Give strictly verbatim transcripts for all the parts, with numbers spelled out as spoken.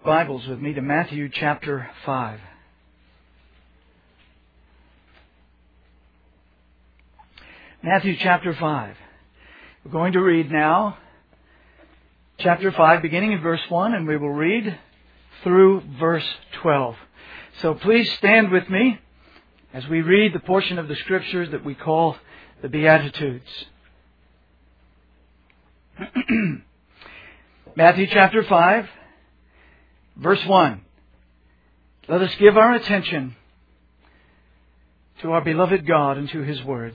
Bibles with me to Matthew chapter five. Matthew chapter five. We're going to read now chapter five, beginning in verse one, and we will read through verse twelve. So please stand with me as we read the portion of the Scriptures that we call the Beatitudes. Matthew chapter five. Verse one, let us give our attention to our beloved God and to His Word.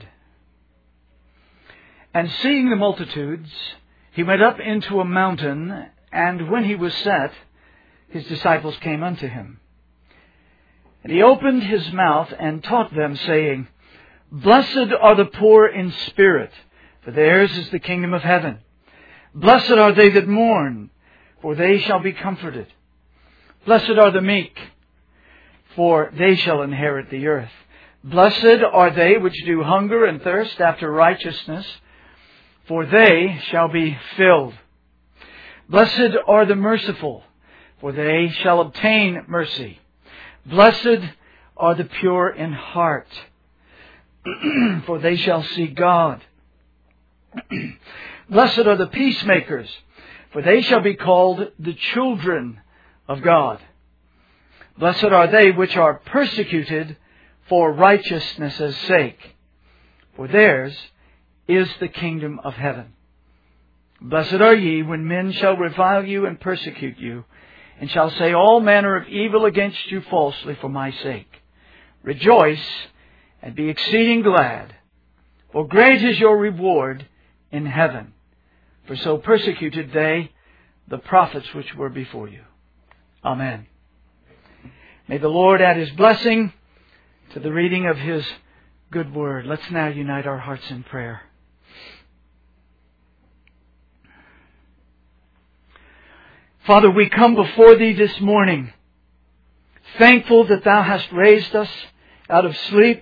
And seeing the multitudes, He went up into a mountain, and when He was set, His disciples came unto Him. And He opened His mouth and taught them, saying, Blessed are the poor in spirit, for theirs is the kingdom of heaven. Blessed are they that mourn, for they shall be comforted. Blessed are the meek, for they shall inherit the earth. Blessed are they which do hunger and thirst after righteousness, for they shall be filled. Blessed are the merciful, for they shall obtain mercy. Blessed are the pure in heart, for they shall see God. Blessed are the peacemakers, for they shall be called the children of God. Blessed are they which are persecuted for righteousness' sake, for theirs is the kingdom of heaven. Blessed are ye when men shall revile you and persecute you, and shall say all manner of evil against you falsely for my sake. Rejoice and be exceeding glad, for great is your reward in heaven. For so persecuted they the prophets which were before you. Amen. May the Lord add His blessing to the reading of His good word. Let's now unite our hearts in prayer. Father, we come before Thee this morning, thankful that Thou hast raised us out of sleep.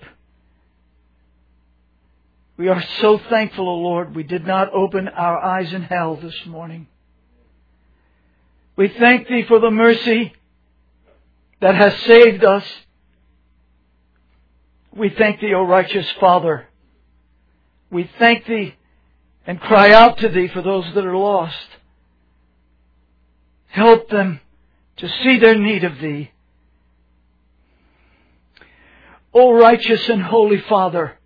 We are so thankful, O Lord, we did not open our eyes in hell this morning. We thank Thee for the mercy that has saved us. We thank Thee, O righteous Father. We thank Thee and cry out to Thee for those that are lost. Help them to see their need of Thee. O righteous and holy Father,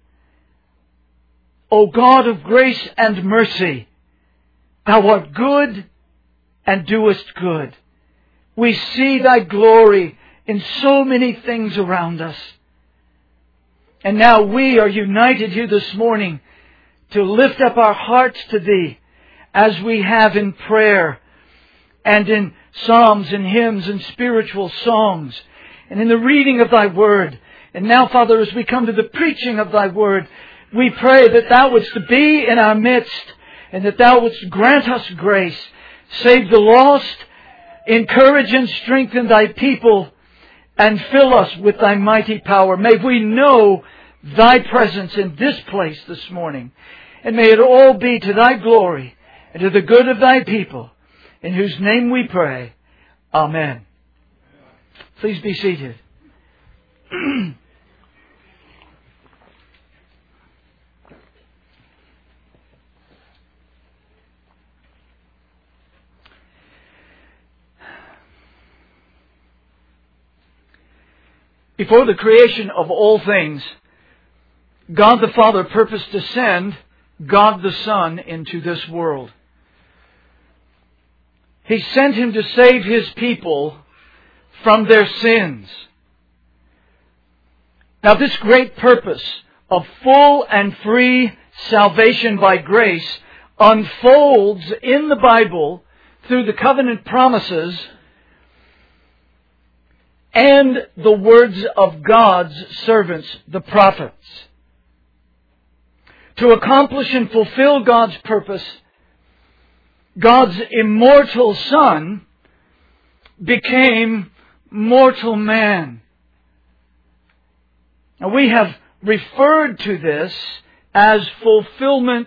O God of grace and mercy, Thou art good and doest good. We see Thy glory in so many things around us. And now we are united here this morning to lift up our hearts to Thee as we have in prayer and in psalms and hymns and spiritual songs and in the reading of Thy Word. And now, Father, as we come to the preaching of Thy Word, we pray that Thou wouldst be in our midst and that Thou wouldst grant us grace. Save the lost, encourage and strengthen Thy people, and fill us with Thy mighty power. May we know Thy presence in this place this morning. And may it all be to Thy glory and to the good of Thy people, in whose name we pray. Amen. Please be seated. Before the creation of all things, God the Father purposed to send God the Son into this world. He sent Him to save His people from their sins. Now, this great purpose of full and free salvation by grace unfolds in the Bible through the covenant promises and the words of God's servants, the prophets. To accomplish and fulfill God's purpose, God's immortal Son became mortal man. Now, we have referred to this as fulfillment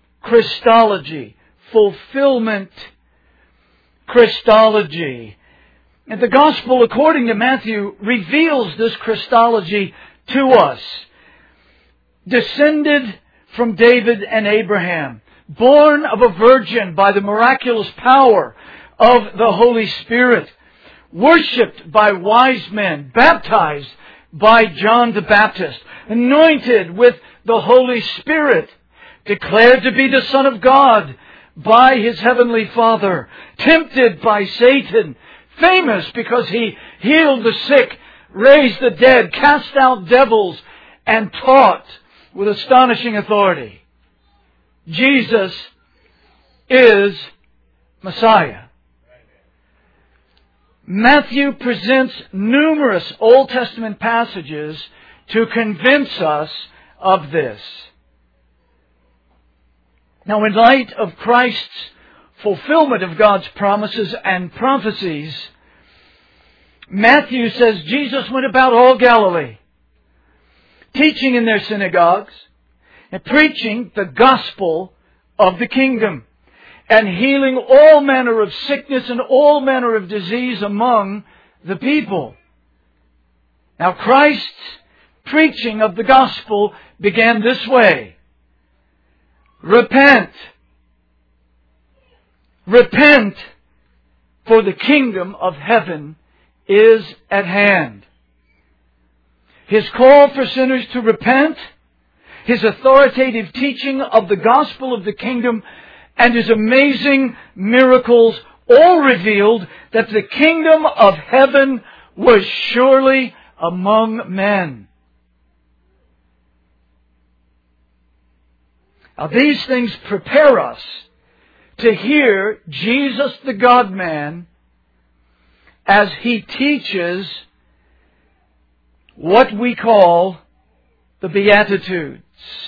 Christology. Fulfillment Christology. And the Gospel, according to Matthew, reveals this Christology to us. Descended from David and Abraham, born of a virgin by the miraculous power of the Holy Spirit, worshipped by wise men, baptized by John the Baptist, anointed with the Holy Spirit, declared to be the Son of God by His Heavenly Father, tempted by Satan, famous because He healed the sick, raised the dead, cast out devils, and taught with astonishing authority. Jesus is Messiah. Matthew presents numerous Old Testament passages to convince us of this. Now, in light of Christ's fulfillment of God's promises and prophecies, Matthew says Jesus went about all Galilee, teaching in their synagogues and preaching the gospel of the kingdom and healing all manner of sickness and all manner of disease among the people. Now, Christ's preaching of the gospel began this way. Repent. Repent, for the kingdom of heaven is at hand. His call for sinners to repent, His authoritative teaching of the gospel of the kingdom, and His amazing miracles all revealed that the kingdom of heaven was surely among men. Now, these things prepare us to hear Jesus the God-man as He teaches what we call the Beatitudes.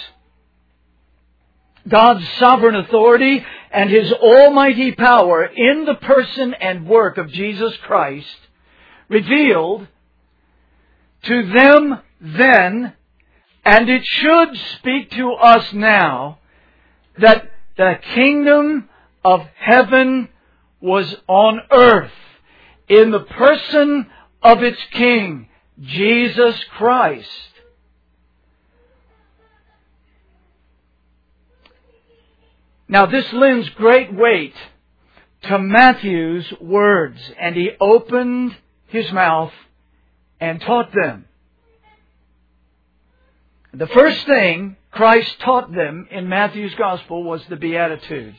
God's sovereign authority and His almighty power in the person and work of Jesus Christ revealed to them then, and it should speak to us now, that the kingdom of heaven was on earth in the person of its King, Jesus Christ. Now, this lends great weight to Matthew's words, and he opened his mouth and taught them. The first thing Christ taught them in Matthew's Gospel was the Beatitudes.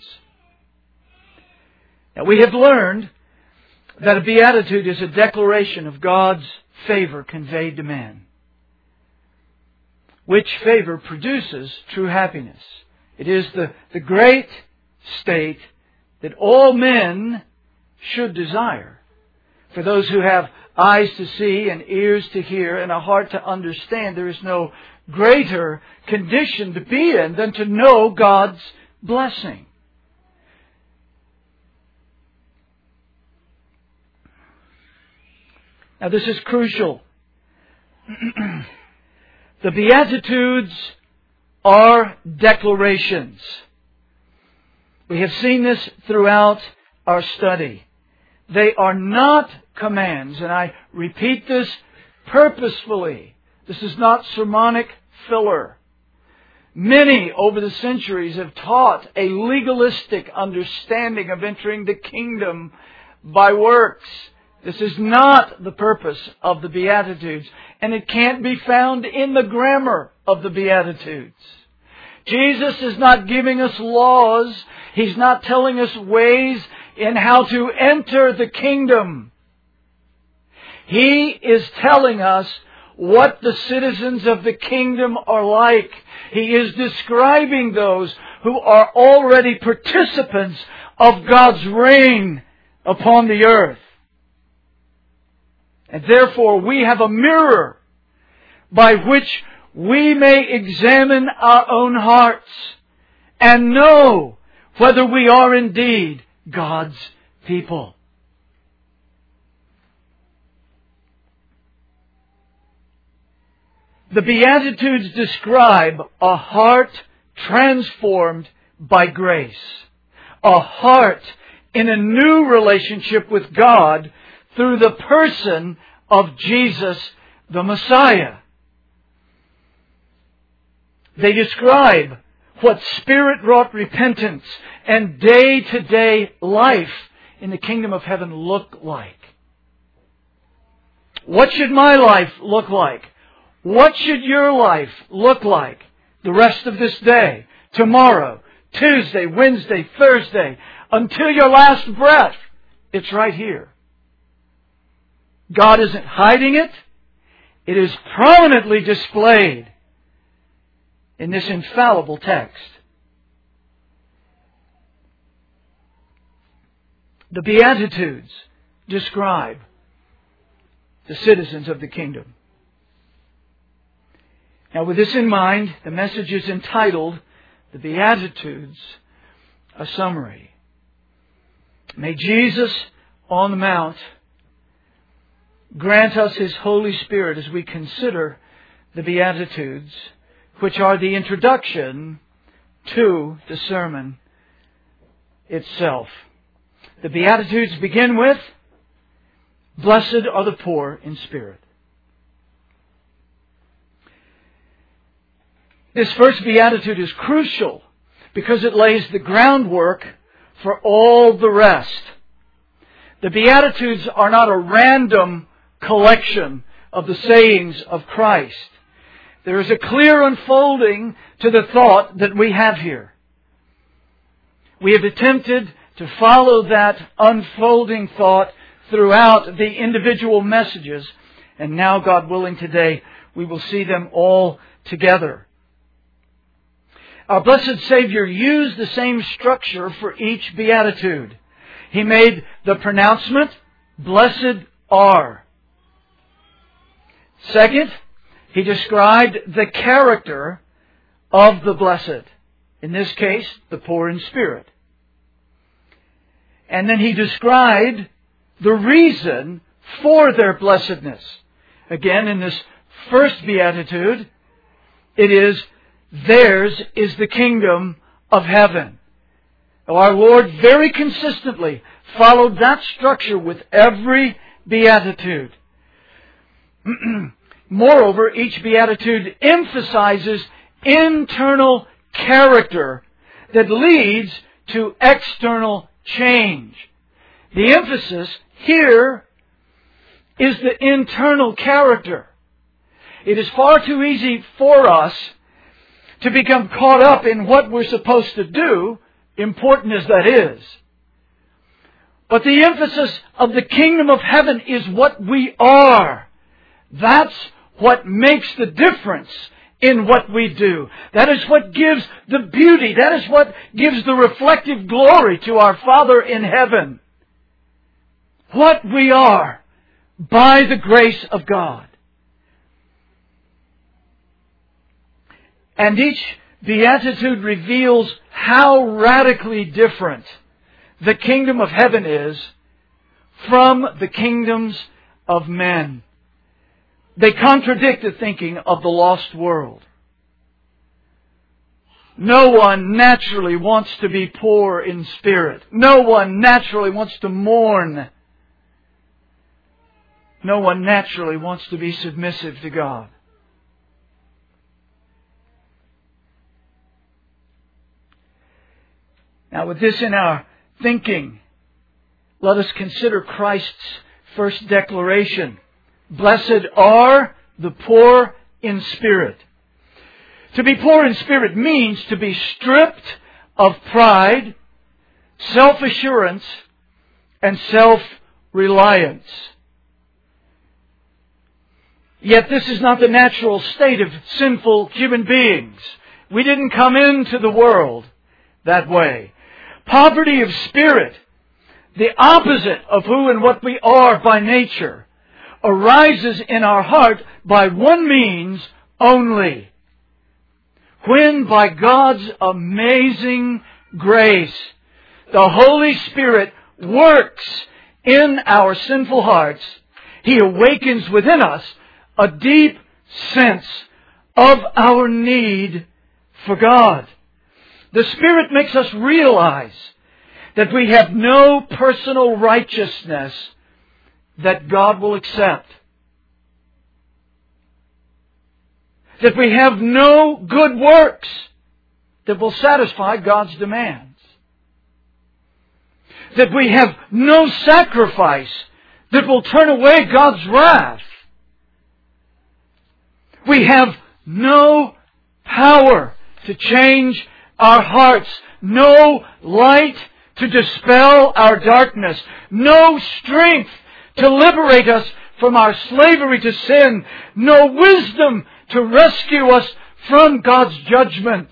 Now, we have learned that a beatitude is a declaration of God's favor conveyed to man, which favor produces true happiness. It is the, the great state that all men should desire. For those who have eyes to see and ears to hear and a heart to understand, there is no greater condition to be in than to know God's blessing. Now, this is crucial. The Beatitudes are declarations. We have seen this throughout our study. They are not commands, and I repeat this purposefully. This is not sermonic filler. Many over the centuries have taught a legalistic understanding of entering the kingdom by works. This is not the purpose of the Beatitudes, and it can't be found in the grammar of the Beatitudes. Jesus is not giving us laws. He's not telling us ways in how to enter the kingdom. He is telling us what the citizens of the kingdom are like. He is describing those who are already participants of God's reign upon the earth. And therefore we have a mirror by which we may examine our own hearts and know whether we are indeed God's people. The Beatitudes describe a heart transformed by grace. A heart in a new relationship with God through the person of Jesus the Messiah. They describe what Spirit-wrought repentance and day-to-day life in the kingdom of heaven look like. What should my life look like? What should your life look like the rest of this day, tomorrow, Tuesday, Wednesday, Thursday, until your last breath? It's right here. God isn't hiding it. It is prominently displayed in this infallible text. The Beatitudes describe the citizens of the kingdom. Now, with this in mind, the message is entitled, The Beatitudes, a Summary. May Jesus on the Mount grant us His Holy Spirit as we consider the Beatitudes, which are the introduction to the sermon itself. The Beatitudes begin with, Blessed are the poor in spirit. This first Beatitude is crucial because it lays the groundwork for all the rest. The Beatitudes are not a random collection of the sayings of Christ. There is a clear unfolding to the thought that we have here. We have attempted to follow that unfolding thought throughout the individual messages, and now, God willing, today we will see them all together. Our blessed Savior used the same structure for each beatitude. He made the pronouncement, Blessed are. Second, He described the character of the blessed. In this case, the poor in spirit. And then He described the reason for their blessedness. Again, in this first beatitude, it is, theirs is the kingdom of heaven. Our Lord very consistently followed that structure with every beatitude. Moreover, each beatitude emphasizes internal character that leads to external change. The emphasis here is the internal character. It is far too easy for us to become caught up in what we're supposed to do, important as that is. But the emphasis of the kingdom of heaven is what we are. That's what makes the difference in what we do. That is what gives the beauty. That is what gives the reflective glory to our Father in heaven. What we are by the grace of God. And each beatitude reveals how radically different the kingdom of heaven is from the kingdoms of men. They contradict the thinking of the lost world. No one naturally wants to be poor in spirit. No one naturally wants to mourn. No one naturally wants to be submissive to God. Now, with this in our thinking, let us consider Christ's first declaration. Blessed are the poor in spirit. To be poor in spirit means to be stripped of pride, self-assurance, and self-reliance. Yet this is not the natural state of sinful human beings. We didn't come into the world that way. Poverty of spirit, the opposite of who and what we are by nature, arises in our heart by one means only. When by God's amazing grace, the Holy Spirit works in our sinful hearts, He awakens within us a deep sense of our need for God. The Spirit makes us realize that we have no personal righteousness that God will accept. That we have no good works that will satisfy God's demands. That we have no sacrifice that will turn away God's wrath. We have no power to change our hearts, no light to dispel our darkness, no strength to liberate us from our slavery to sin, no wisdom to rescue us from God's judgment.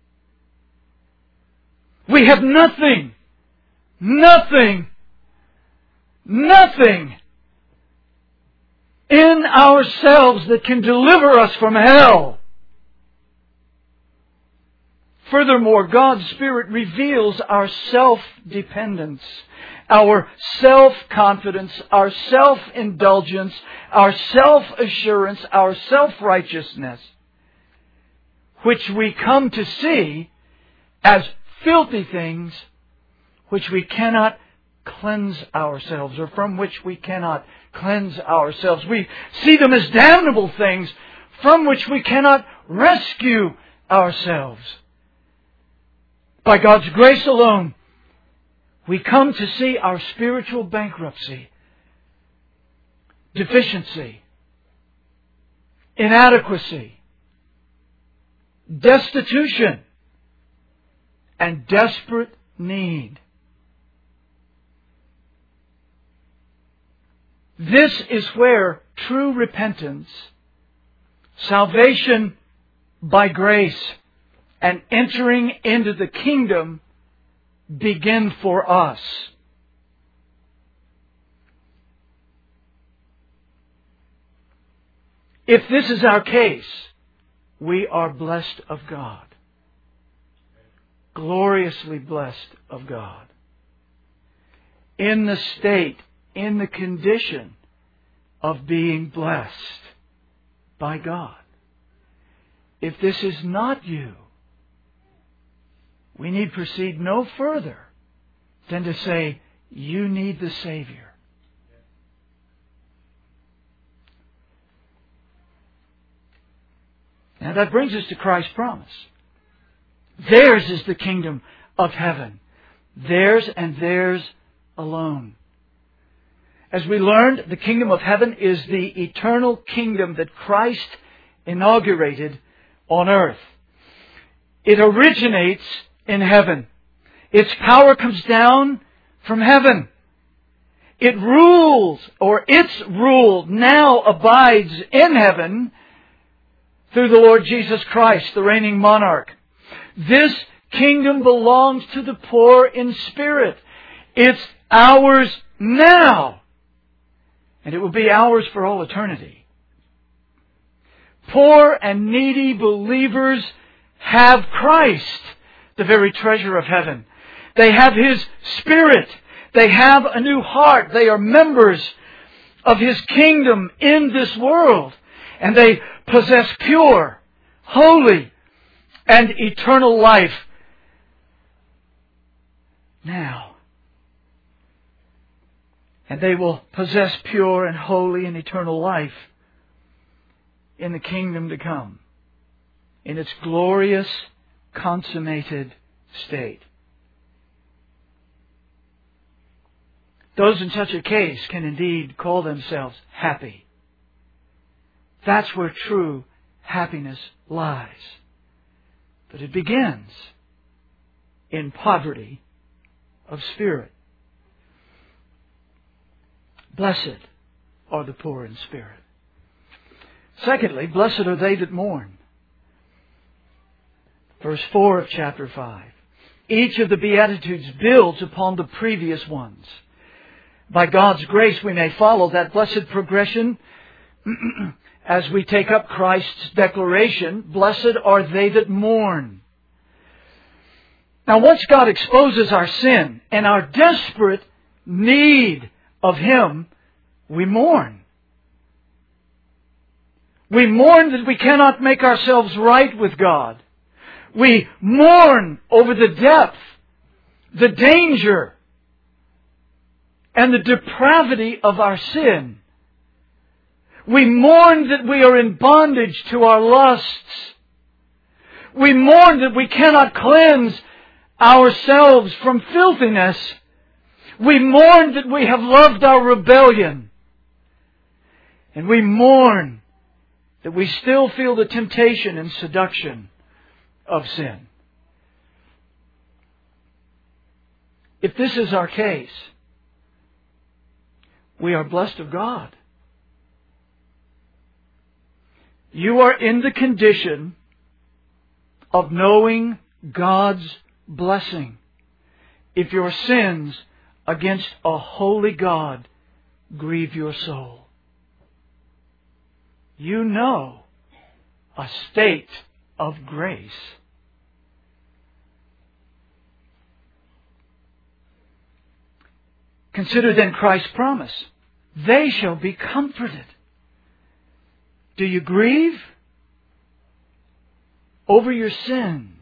We have nothing, nothing, nothing in ourselves that can deliver us from hell. Furthermore, God's Spirit reveals our self-dependence, our self-confidence, our self-indulgence, our self-assurance, our self-righteousness, which we come to see as filthy things which we cannot cleanse ourselves, or from which we cannot cleanse ourselves. We see them as damnable things from which we cannot rescue ourselves. By God's grace alone, we come to see our spiritual bankruptcy, deficiency, inadequacy, destitution, and desperate need. This is where true repentance, salvation by grace, and entering into the kingdom begin for us. If this is our case, we are blessed of God. Gloriously blessed of God. In the state, in the condition of being blessed by God. If this is not you, we need proceed no further than to say, you need the Savior. Now that brings us to Christ's promise. Theirs is the kingdom of heaven. Theirs and theirs alone. As we learned, the kingdom of heaven is the eternal kingdom that Christ inaugurated on earth. It originates in heaven. Its power comes down from heaven. It rules, or its rule now abides in heaven through the Lord Jesus Christ, the reigning monarch. This kingdom belongs to the poor in spirit. It's ours now. And it will be ours for all eternity. Poor and needy believers have Christ, the very treasure of heaven. They have His Spirit. They have a new heart. They are members of His kingdom in this world. And they possess pure, holy, and eternal life now. And they will possess pure and holy and eternal life in the kingdom to come, in its glorious, consummated state. Those in such a case can indeed call themselves happy. That's where true happiness lies. But it begins in poverty of spirit. Blessed are the poor in spirit. Secondly, blessed are they that mourn. Verse four of chapter five. Each of the Beatitudes builds upon the previous ones. By God's grace, we may follow that blessed progression as we take up Christ's declaration, blessed are they that mourn. Now, once God exposes our sin and our desperate need of Him, we mourn. We mourn that we cannot make ourselves right with God. We mourn over the depth, the danger, and the depravity of our sin. We mourn that we are in bondage to our lusts. We mourn that we cannot cleanse ourselves from filthiness. We mourn that we have loved our rebellion. And we mourn that we still feel the temptation and seduction of sin. If this is our case, we are blessed of God. You are in the condition of knowing God's blessing if your sins against a holy God grieve your soul. You know a state of grace. Consider then Christ's promise. They shall be comforted. Do you grieve over your sin?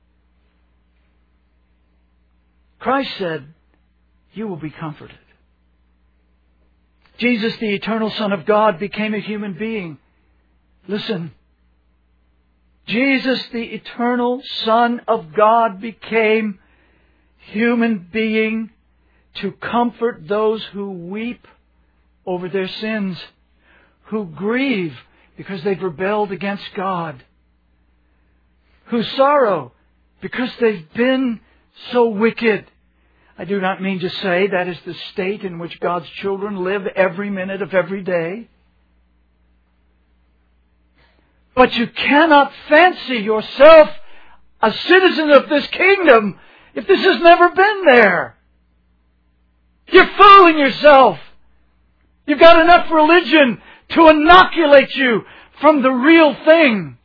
Christ said, you will be comforted. Jesus, the eternal Son of God, became a human being. Listen. Jesus, the eternal Son of God, became human being to comfort those who weep over their sins, who grieve because they've rebelled against God, who sorrow because they've been so wicked. I do not mean to say that is the state in which God's children live every minute of every day. But you cannot fancy yourself a citizen of this kingdom if this has never been there. You're fooling yourself. You've got enough religion to inoculate you from the real thing.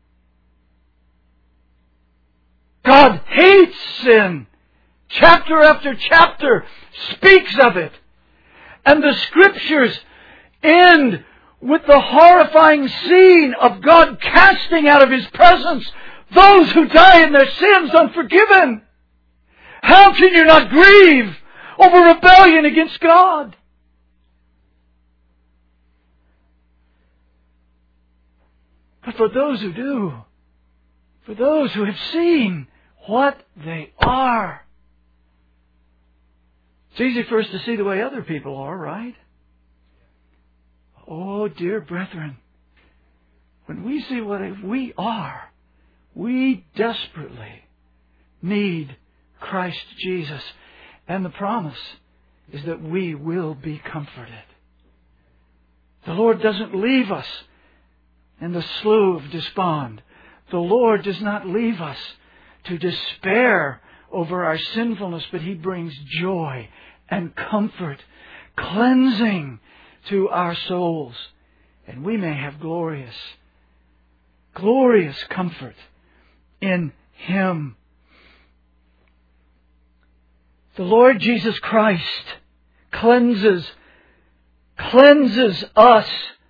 God hates sin. Chapter after chapter speaks of it. And the Scriptures end with the horrifying scene of God casting out of His presence those who die in their sins unforgiven. How can you not grieve over rebellion against God? But for those who do, for those who have seen what they are, it's easy for us to see the way other people are, right? Oh, dear brethren, when we see what we are, we desperately need Christ Jesus. And the promise is that we will be comforted. The Lord doesn't leave us in the slough of despond. The Lord does not leave us to despair over our sinfulness, but He brings joy and comfort, cleansing to our souls. And we may have glorious, glorious comfort in Him. The Lord Jesus Christ cleanses, cleanses us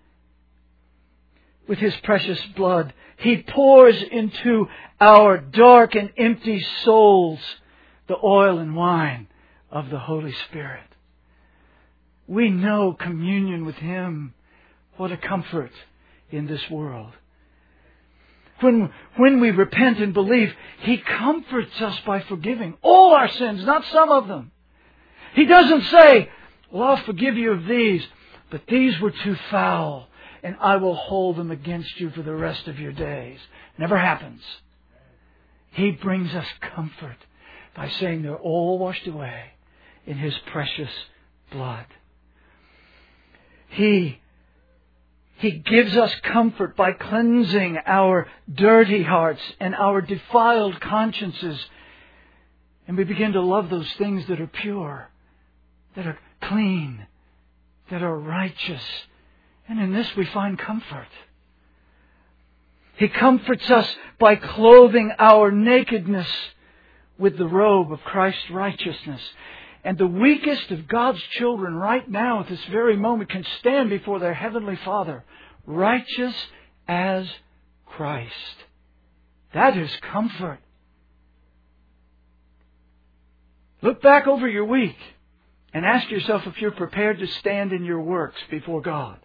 with His precious blood. He pours into our dark and empty souls the oil and wine of the Holy Spirit. We know communion with Him. What a comfort in this world. When, when we repent and believe, He comforts us by forgiving all our sins, not some of them. He doesn't say, well, I'll forgive you of these, but these were too foul, and I will hold them against you for the rest of your days. Never happens. He brings us comfort by saying they're all washed away in His precious blood. He, He gives us comfort by cleansing our dirty hearts and our defiled consciences. And we begin to love those things that are pure, that are clean, that are righteous. And in this we find comfort. He comforts us by clothing our nakedness with the robe of Christ's righteousness. And the weakest of God's children right now at this very moment can stand before their Heavenly Father, righteous as Christ. That is comfort. Look back over your week And ask yourself if you're prepared to stand in your works before God.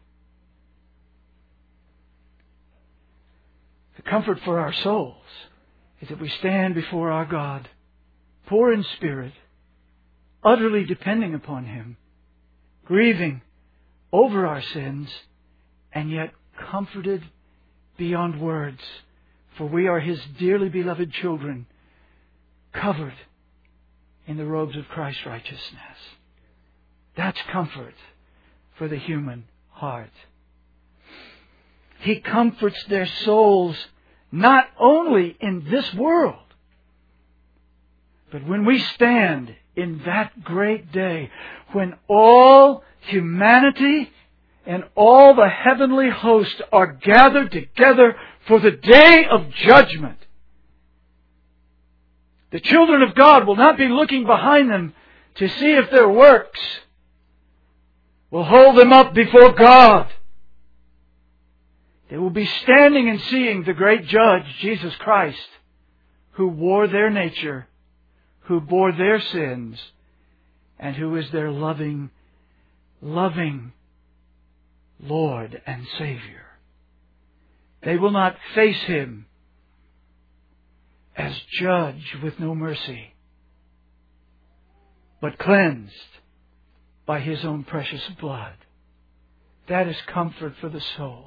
The comfort for our souls is that we stand before our God, poor in spirit, utterly depending upon Him, grieving over our sins, and yet comforted beyond words, for we are His dearly beloved children, covered in the robes of Christ's righteousness. That's comfort for the human heart. He comforts their souls not only in this world, but when we stand in that great day, when all humanity and all the heavenly host are gathered together for the day of judgment. The children of God will not be looking behind them to see if their works will hold them up before God. They will be standing and seeing the great Judge, Jesus Christ, who wore their nature, who bore their sins, and who is their loving, loving Lord and Savior. They will not face Him as judge with no mercy, but cleansed by His own precious blood. That is comfort for the soul.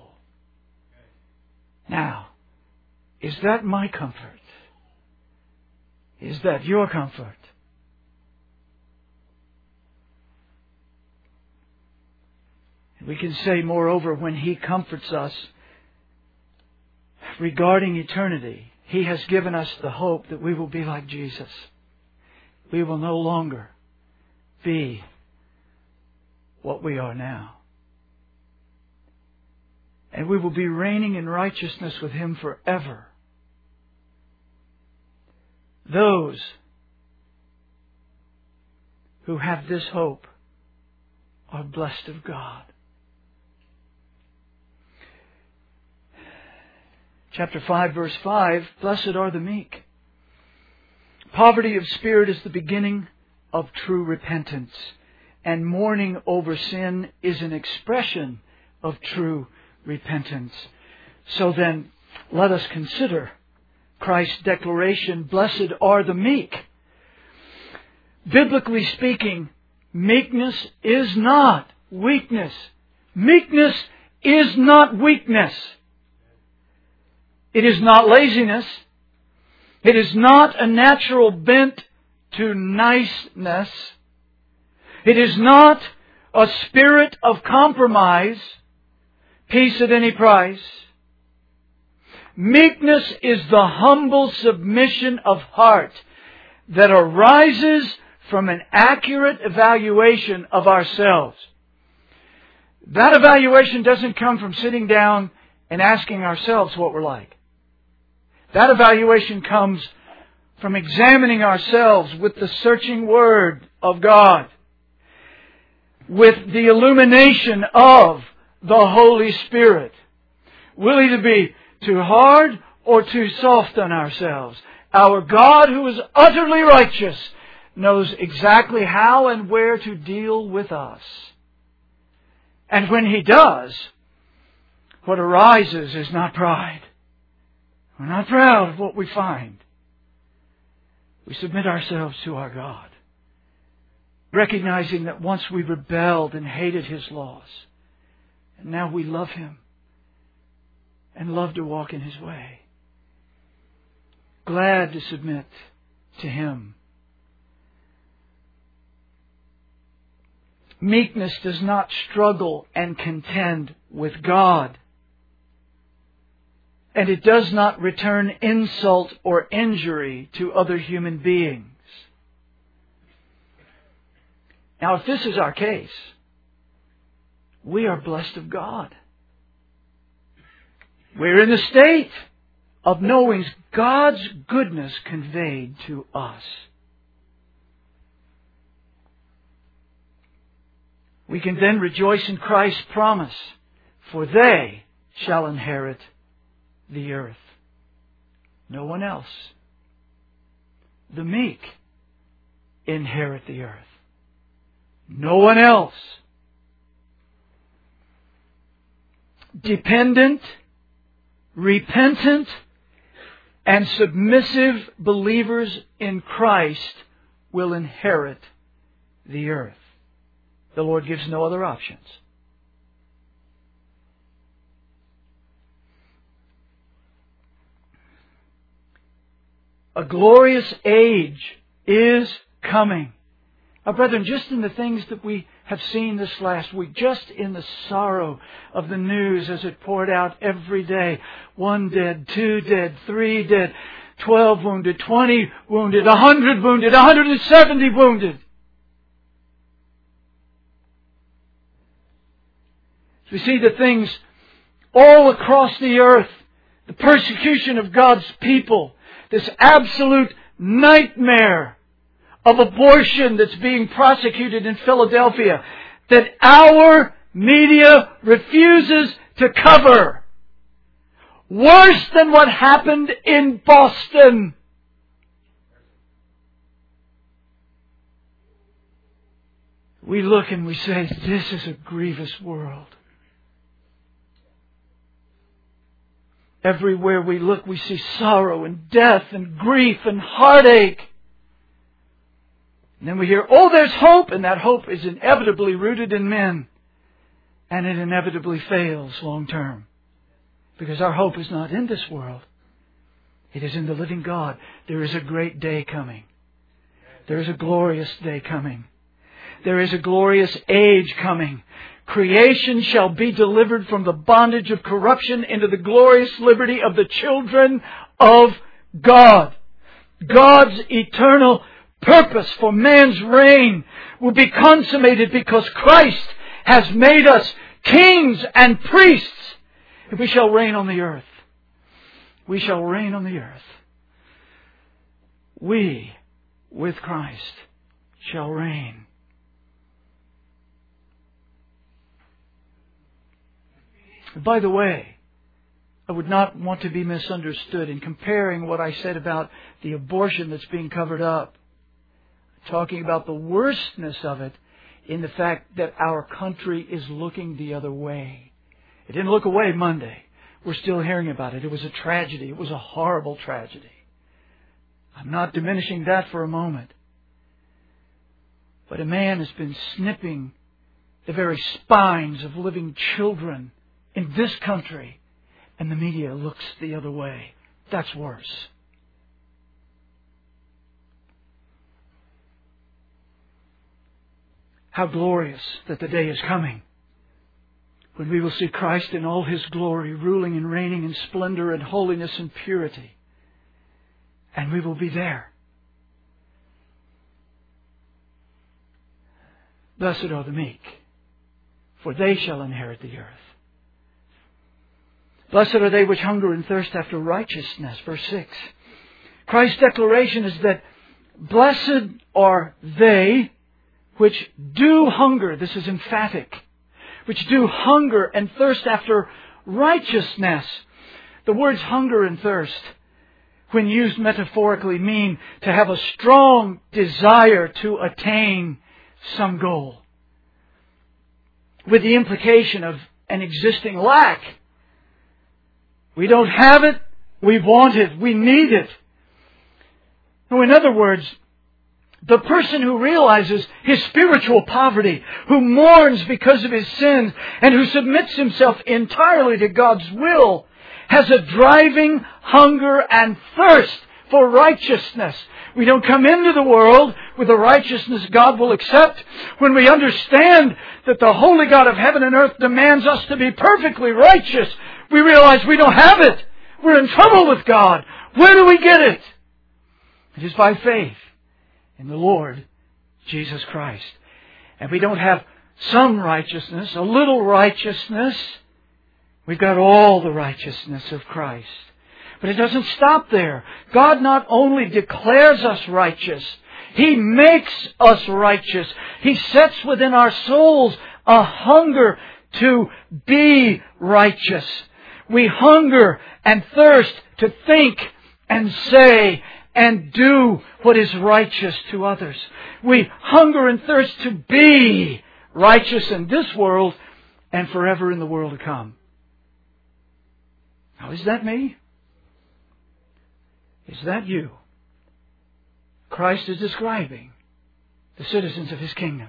Now, is that my comfort? Is that your comfort? We can say, moreover, when He comforts us regarding eternity, He has given us the hope that we will be like Jesus. We will no longer be what we are now. And we will be reigning in righteousness with Him forever. Those who have this hope are blessed of God. Chapter five, verse five, blessed are the meek. Poverty of spirit is the beginning of true repentance, and mourning over sin is an expression of true repentance. So then, let us consider Christ's declaration, blessed are the meek. Biblically speaking, meekness is not weakness. Meekness is not weakness. It is not laziness. It is not a natural bent to niceness. It is not a spirit of compromise, peace at any price. Meekness is the humble submission of heart that arises from an accurate evaluation of ourselves. That evaluation doesn't come from sitting down and asking ourselves what we're like. That evaluation comes from examining ourselves with the searching Word of God, with the illumination of the Holy Spirit. Will either be too hard or too soft on ourselves. Our God, who is utterly righteous, knows exactly how and where to deal with us. And when He does, what arises is not pride. We're not proud of what we find. We submit ourselves to our God, recognizing that once we rebelled and hated His laws, and now we love Him and love to walk in His way. Glad to submit to Him. Meekness does not struggle and contend with God. And it does not return insult or injury to other human beings. Now, if this is our case, we are blessed of God. We're in the state of knowing God's goodness conveyed to us. We can then rejoice in Christ's promise, for they shall inherit the earth. No one else. The meek inherit the earth. No one else. Dependent, repentant, and submissive believers in Christ will inherit the earth. The Lord gives no other options. A glorious age is coming. Now, brethren, just in the things that we have seen this last week, just in the sorrow of the news as it poured out every day, one dead, two dead, three dead, twelve wounded, twenty wounded, a hundred wounded, a hundred and seventy wounded. We see the things all across the earth, the persecution of God's people, this absolute nightmare of abortion that's being prosecuted in Philadelphia that our media refuses to cover. Worse than what happened in Boston. We look and we say, this is a grievous world. Everywhere we look, we see sorrow and death and grief and heartache. And then we hear, oh, there's hope, and that hope is inevitably rooted in men. And it inevitably fails long term. Because our hope is not in this world. It is in the living God. There is a great day coming. There is a glorious day coming. There is a glorious age coming. Creation shall be delivered from the bondage of corruption into the glorious liberty of the children of God. God's eternal purpose for man's reign will be consummated because Christ has made us kings and priests. And we shall reign on the earth. We shall reign on the earth. We, with Christ, shall reign. By the way, I would not want to be misunderstood in comparing what I said about the abortion that's being covered up. Talking about the worstness of it in the fact that our country is looking the other way. It didn't look away Monday. We're still hearing about it. It was a tragedy. It was a horrible tragedy. I'm not diminishing that for a moment. But a man has been snipping the very spines of living children in this country, and the media looks the other way. That's worse. How glorious that the day is coming when we will see Christ in all His glory, ruling and reigning in splendor and holiness and purity. And we will be there. Blessed are the meek, for they shall inherit the earth. Blessed are they which hunger and thirst after righteousness. Verse six. Christ's declaration is that blessed are they which do hunger. This is emphatic. Which do hunger and thirst after righteousness. The words hunger and thirst, when used metaphorically, mean to have a strong desire to attain some goal. With the implication of an existing lack. We don't have it. We want it. We need it. So in other words, the person who realizes his spiritual poverty, who mourns because of his sins, and who submits himself entirely to God's will, has a driving hunger and thirst for righteousness. We don't come into the world with a righteousness God will accept. When we understand that the holy God of heaven and earth demands us to be perfectly righteous, we realize we don't have it. We're in trouble with God. Where do we get it? It is by faith in the Lord Jesus Christ. And we don't have some righteousness, a little righteousness. We've got all the righteousness of Christ. But it doesn't stop there. God not only declares us righteous, He makes us righteous. He sets within our souls a hunger to be righteous. We hunger and thirst to think and say and do what is righteous to others. We hunger and thirst to be righteous in this world and forever in the world to come. Now, is that me? Is that you? Christ is describing the citizens of His kingdom.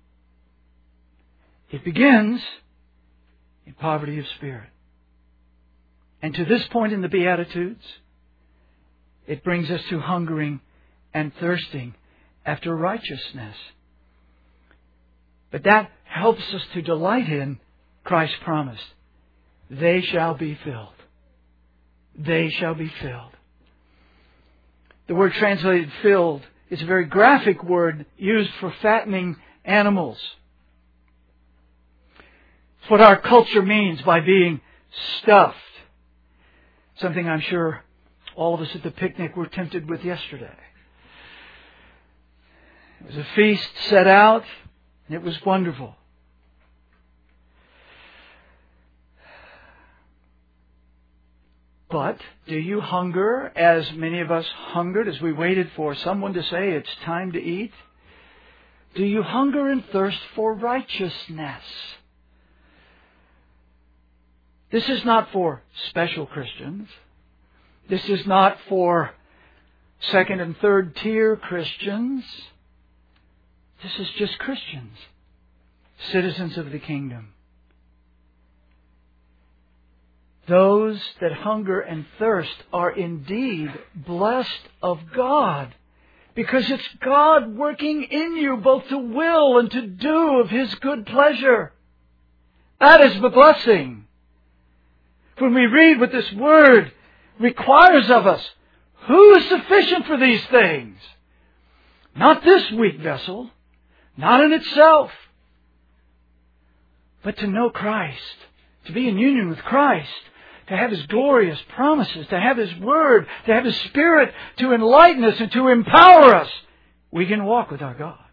It begins in poverty of spirit. And to this point in the Beatitudes, it brings us to hungering and thirsting after righteousness. But that helps us to delight in Christ's promise. They shall be filled. They shall be filled. The word translated filled is a very graphic word used for fattening animals. It's what our culture means by being stuffed. Something I'm sure all of us at the picnic were tempted with yesterday. It was a feast set out, and it was wonderful. But do you hunger as many of us hungered as we waited for someone to say it's time to eat? Do you hunger and thirst for righteousness? This is not for special Christians. This is not for second and third tier Christians. This is just Christians, citizens of the kingdom. Those that hunger and thirst are indeed blessed of God, because it's God working in you both to will and to do of His good pleasure. That is the blessing. When we read what this Word requires of us, who is sufficient for these things? Not this weak vessel, not in itself, but to know Christ, to be in union with Christ, to have His glorious promises, to have His Word, to have His Spirit to enlighten us and to empower us. We can walk with our God.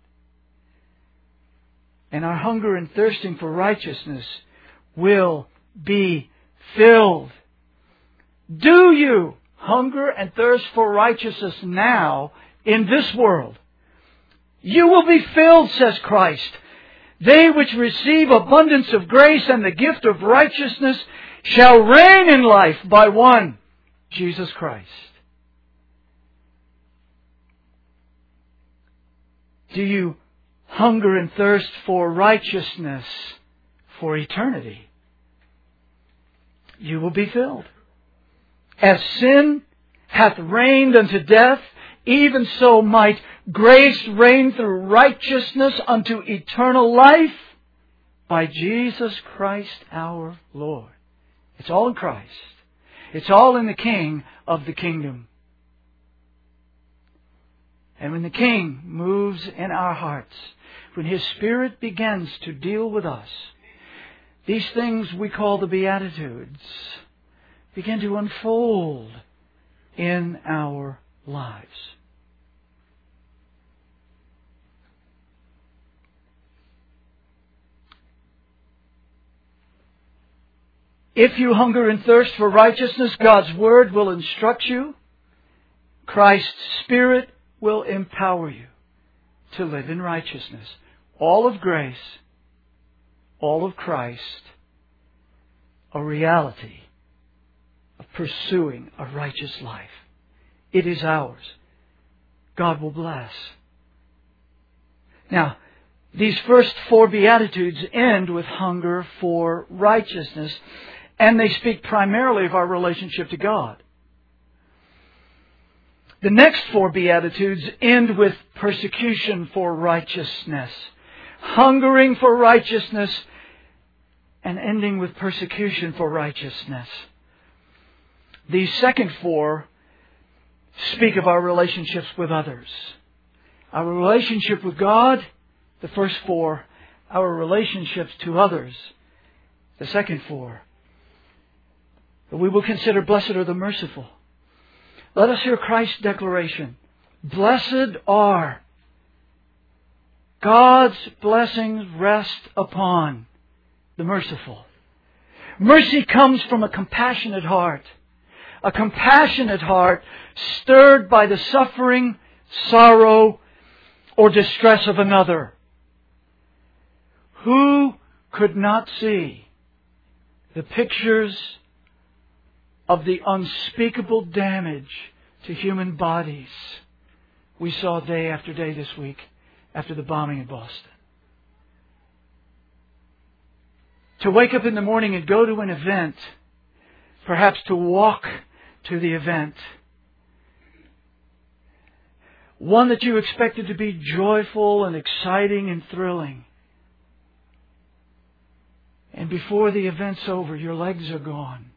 And our hunger and thirsting for righteousness will be filled. Do you hunger and thirst for righteousness now in this world? You will be filled, says Christ. They which receive abundance of grace and the gift of righteousness shall reign in life by one, Jesus Christ. Do you hunger and thirst for righteousness for eternity? You will be filled. As sin hath reigned unto death, even so might grace reign through righteousness unto eternal life by Jesus Christ our Lord. It's all in Christ. It's all in the King of the kingdom. And when the King moves in our hearts, when His Spirit begins to deal with us, these things we call the Beatitudes begin to unfold in our lives. If you hunger and thirst for righteousness, God's Word will instruct you. Christ's Spirit will empower you to live in righteousness. All of grace, all of Christ, a reality of pursuing a righteous life. It is ours. God will bless. Now, these first four Beatitudes end with hunger for righteousness, and they speak primarily of our relationship to God. The next four Beatitudes end with persecution for righteousness, hungering for righteousness, and ending with persecution for righteousness. These second four speak of our relationships with others. Our relationship with God, the first four. Our relationships to others, the second four. We will consider blessed are the merciful. Let us hear Christ's declaration. Blessed are. God's blessings rest upon the merciful. Mercy comes from a compassionate heart, a compassionate heart stirred by the suffering, sorrow, or distress of another. Who could not see the pictures of the unspeakable damage to human bodies we saw day after day this week after the bombing in Boston? To wake up in the morning and go to an event, perhaps to walk to the event, one that you expected to be joyful and exciting and thrilling, and before the event's over, your legs are gone.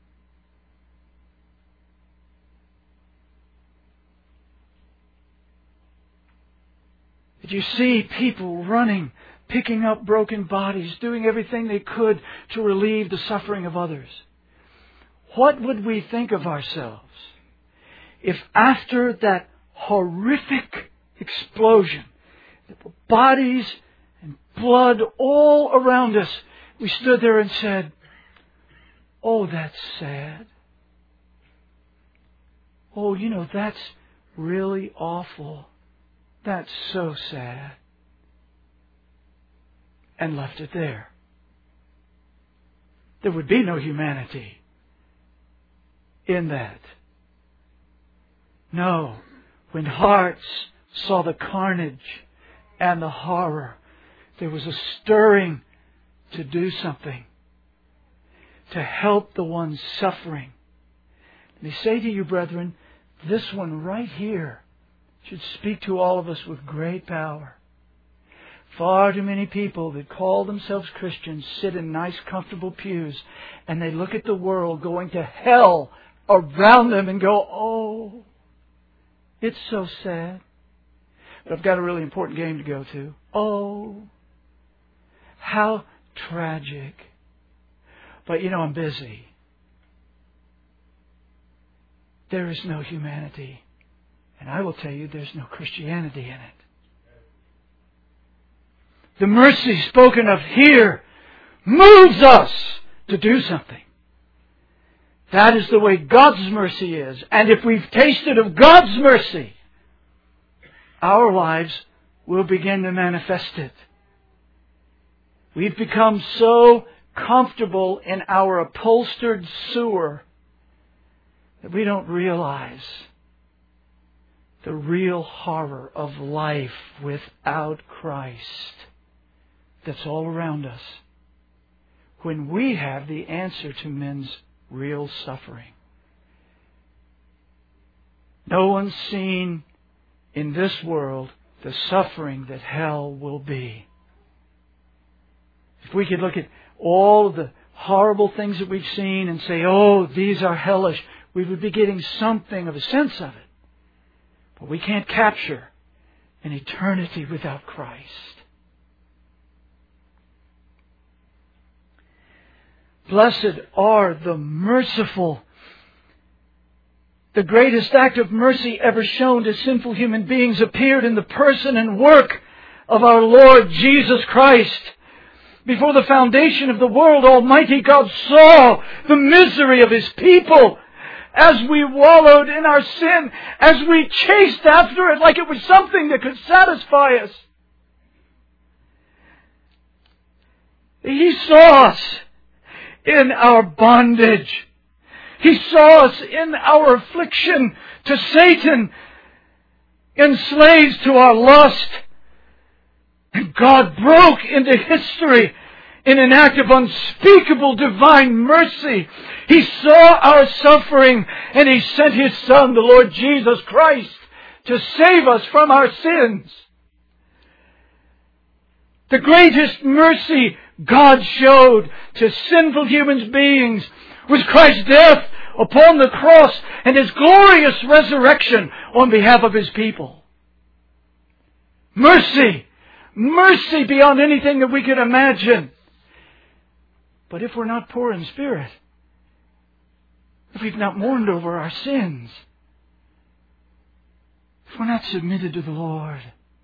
Did you see people running, picking up broken bodies, doing everything they could to relieve the suffering of others? What would we think of ourselves if after that horrific explosion, bodies and blood all around us, we stood there and said, "Oh, that's sad. Oh, you know, that's really awful. That's so sad." And left it there. There would be no humanity in that. No. When hearts saw the carnage and the horror, there was a stirring to do something, to help the ones suffering. Let me say to you, brethren, this one right here should speak to all of us with great power. Far too many people that call themselves Christians sit in nice, comfortable pews and they look at the world going to hell around them and go, "Oh, it's so sad. But I've got a really important game to go to. Oh, how tragic. But you know, I'm busy." There is no humanity. And I will tell you, there's no Christianity in it. The mercy spoken of here moves us to do something. That is the way God's mercy is. And if we've tasted of God's mercy, our lives will begin to manifest it. We've become so comfortable in our upholstered sewer that we don't realize the real horror of life without Christ that's all around us, when we have the answer to men's real suffering. No one's seen in this world the suffering that hell will be. If we could look at all of the horrible things that we've seen and say, "Oh, these are hellish," we would be getting something of a sense of it. But we can't capture an eternity without Christ. Blessed are the merciful. The greatest act of mercy ever shown to sinful human beings appeared in the person and work of our Lord Jesus Christ. Before the foundation of the world, Almighty God saw the misery of His people as we wallowed in our sin, as we chased after it like it was something that could satisfy us. He saw us in our bondage. He saw us in our affliction to Satan, enslaved to our lust. And God broke into history in an act of unspeakable divine mercy. He saw our suffering and He sent His Son, the Lord Jesus Christ, to save us from our sins. The greatest mercy God showed to sinful human beings was Christ's death upon the cross and His glorious resurrection on behalf of His people. Mercy. Mercy beyond anything that we could imagine. But if we're not poor in spirit, if we've not mourned over our sins, if we're not submitted to the Lord,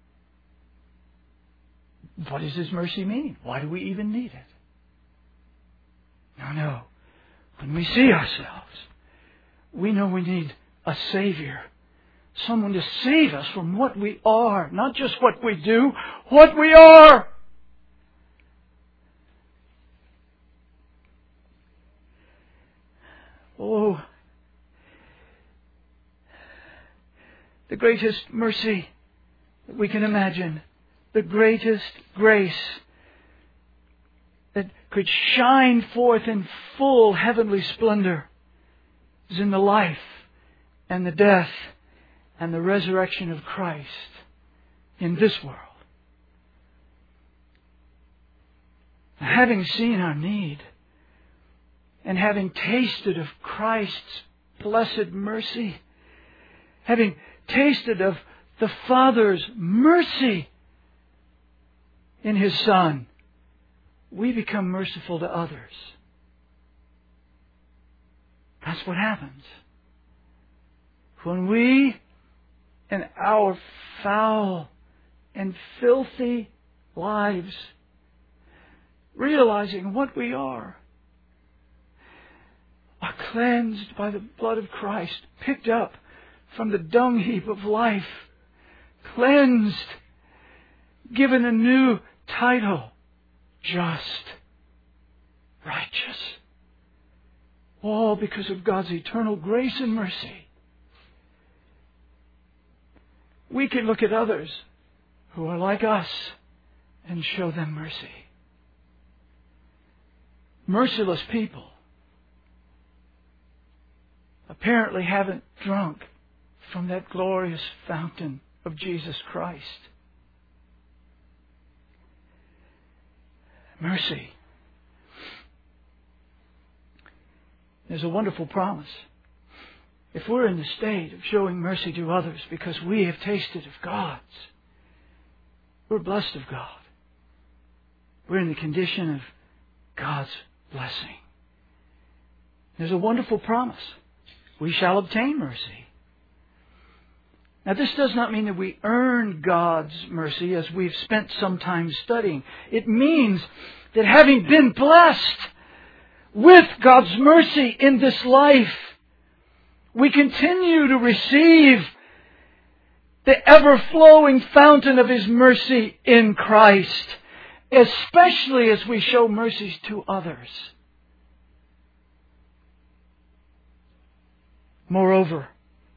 what does His mercy mean? Why do we even need it? No, no. When we see ourselves, we know we need a Savior. Someone to save us from what we are. Not just what we do, what we are. Oh, the greatest mercy that we can imagine. The greatest grace that could shine forth in full heavenly splendor is in the life and the death and the resurrection of Christ in this world. Having seen our need and having tasted of Christ's blessed mercy, having tasted of the Father's mercy in His Son, we become merciful to others. That's what happens. When we, in our foul and filthy lives, realizing what we are, are cleansed by the blood of Christ, picked up from the dung heap of life, cleansed, given a new title, just, righteous. All because of God's eternal grace and mercy. We can look at others who are like us and show them mercy. Merciless people apparently haven't drunk from that glorious fountain of Jesus Christ. Mercy. There's a wonderful promise. If we're in the state of showing mercy to others because we have tasted of God's, we're blessed of God. We're in the condition of God's blessing. There's a wonderful promise. We shall obtain mercy. Now, this does not mean that we earn God's mercy as we've spent some time studying. It means that having been blessed with God's mercy in this life, we continue to receive the ever-flowing fountain of His mercy in Christ, especially as we show mercies to others. Moreover,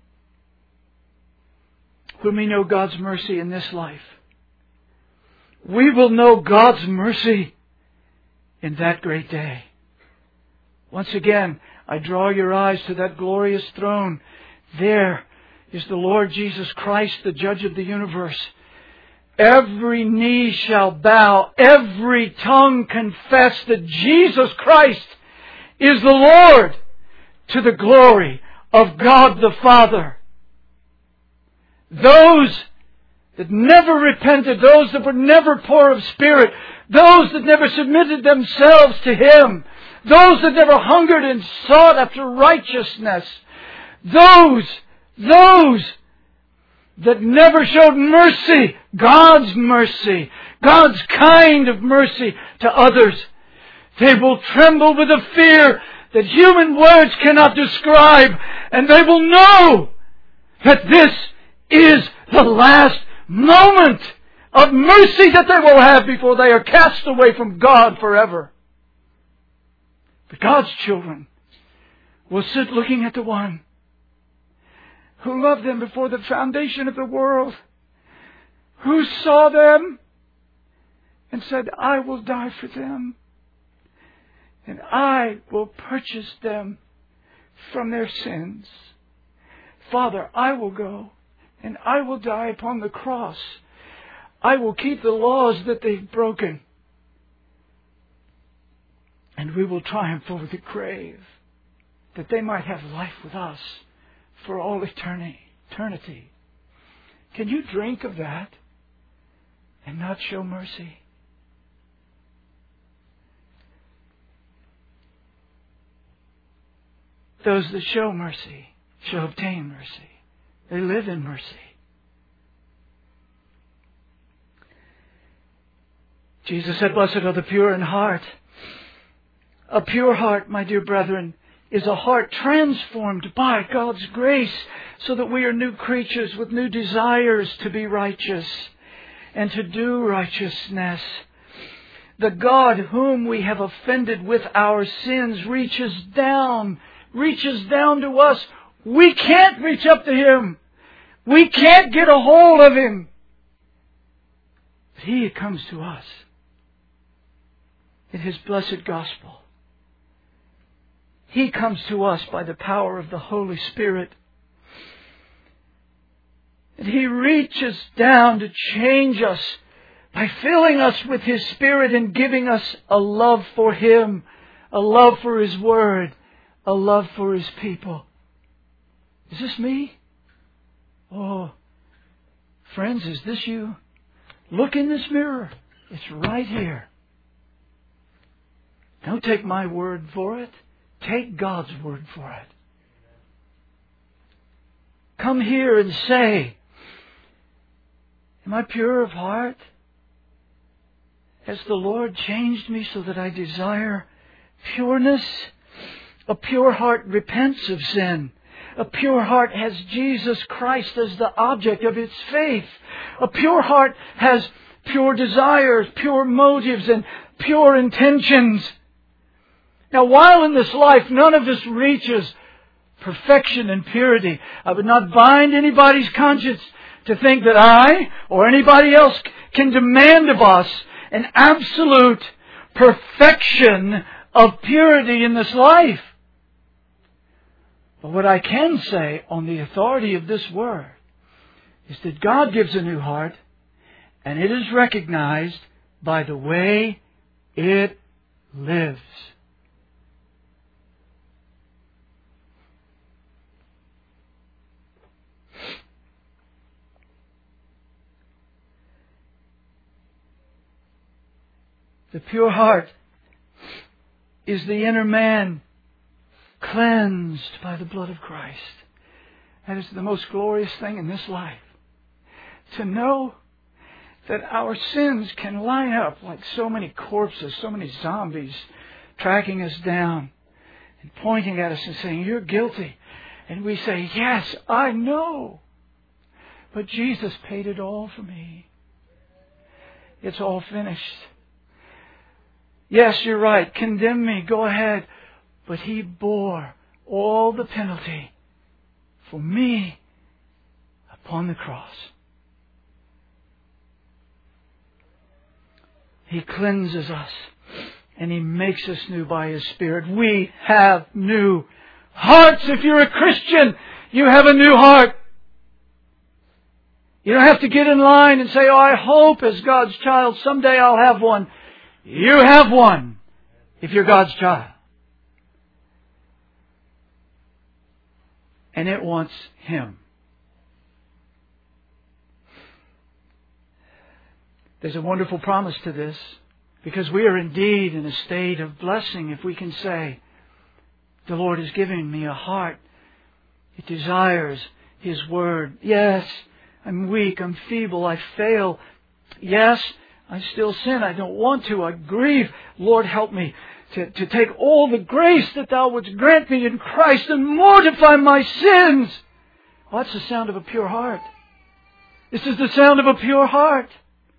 when we know God's mercy in this life, we will know God's mercy in that great day. Once again, I draw your eyes to that glorious throne. There is the Lord Jesus Christ, the Judge of the universe. Every knee shall bow, every tongue confess that Jesus Christ is the Lord, to the glory of God the Father. Those that never repented, those that were never poor of spirit, those that never submitted themselves to Him, those that never hungered and sought after righteousness, those, those that never showed mercy, God's mercy, God's kind of mercy to others, they will tremble with a fear that human words cannot describe, and they will know that this is the last moment of mercy that they will have before they are cast away from God forever. But God's children will sit looking at the one who loved them before the foundation of the world, who saw them and said, I will die for them, and I will purchase them from their sins. Father, I will go and I will die upon the cross. I will keep the laws that they've broken. And we will triumph over the grave, that they might have life with us for all eternity. eternity. Can you drink of that and not show mercy? Those that show mercy shall obtain mercy. They live in mercy. Jesus said, blessed are the pure in heart. A pure heart, my dear brethren, is a heart transformed by God's grace so that we are new creatures with new desires to be righteous and to do righteousness. The God whom we have offended with our sins reaches down, reaches down to us. We can't reach up to Him. We can't get a hold of Him. But He comes to us in His blessed gospel. He comes to us by the power of the Holy Spirit. And He reaches down to change us by filling us with His Spirit and giving us a love for Him, a love for His Word, a love for His people. Is this me? Oh, friends, is this you? Look in this mirror. It's right here. Don't take my word for it. Take God's word for it. Come here and say, am I pure of heart? Has the Lord changed me so that I desire pureness? A pure heart repents of sin. A pure heart has Jesus Christ as the object of its faith. A pure heart has pure desires, pure motives, and pure intentions. Now, while in this life none of us reaches perfection and purity, I would not bind anybody's conscience to think that I or anybody else can demand of us an absolute perfection of purity in this life. But what I can say on the authority of this word is that God gives a new heart, and it is recognized by the way it lives. The pure heart is the inner man cleansed by the blood of Christ. That is the most glorious thing in this life. To know that our sins can line up like so many corpses, so many zombies tracking us down and pointing at us and saying, you're guilty. And we say, yes, I know. But Jesus paid it all for me. It's all finished. Yes, you're right. Condemn me. Go ahead. But He bore all the penalty for me upon the cross. He cleanses us and He makes us new by His Spirit. We have new hearts. If you're a Christian, you have a new heart. You don't have to get in line and say, oh, I hope as God's child someday I'll have one. You have one if you're God's child. And it wants Him. There's a wonderful promise to this, because we are indeed in a state of blessing if we can say, the Lord is giving me a heart. It desires His Word. Yes, I'm weak, I'm feeble, I fail. Yes, I still sin. I don't want to. I grieve. Lord, help me to, to take all the grace that Thou wouldst grant me in Christ and mortify my sins. Oh, that's the sound of a pure heart. This is the sound of a pure heart.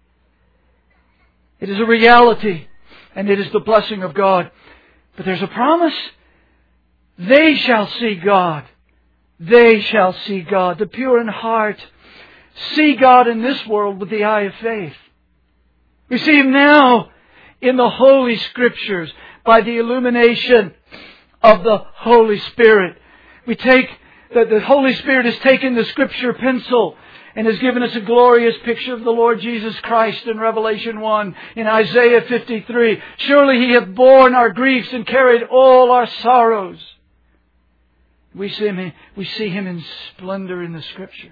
It is a reality, and it is the blessing of God. But there's a promise. They shall see God. They shall see God. The pure in heart see God in this world with the eye of faith. We see Him now in the Holy Scriptures by the illumination of the Holy Spirit. We take, the, the Holy Spirit has taken the Scripture pencil and has given us a glorious picture of the Lord Jesus Christ in Revelation one, in Isaiah fifty-three. Surely He hath borne our griefs and carried all our sorrows. We see Him, we see Him in splendor in the Scriptures.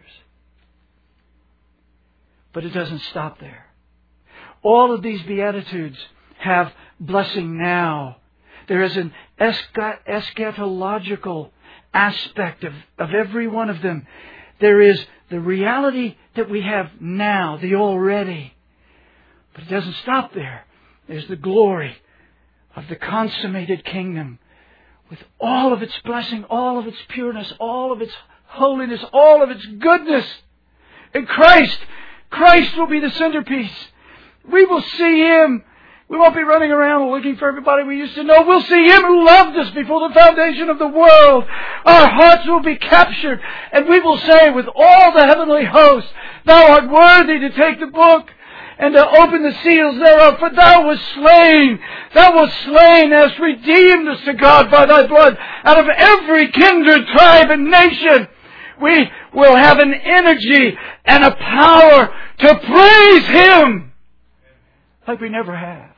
But it doesn't stop there. All of these Beatitudes have blessing now. There is an eschatological aspect of, of every one of them. There is the reality that we have now, the already. But it doesn't stop there. There's the glory of the consummated kingdom, with all of its blessing, all of its pureness, all of its holiness, all of its goodness. And Christ, Christ will be the centerpiece. We will see Him. We won't be running around looking for everybody we used to know. We'll see Him who loved us before the foundation of the world. Our hearts will be captured, and we will say with all the heavenly hosts, Thou art worthy to take the book and to open the seals thereof, for Thou wast slain. Thou wast slain, hast redeemed us to God by Thy blood out of every kindred, tribe, and nation. We will have an energy and a power to praise Him like we never have.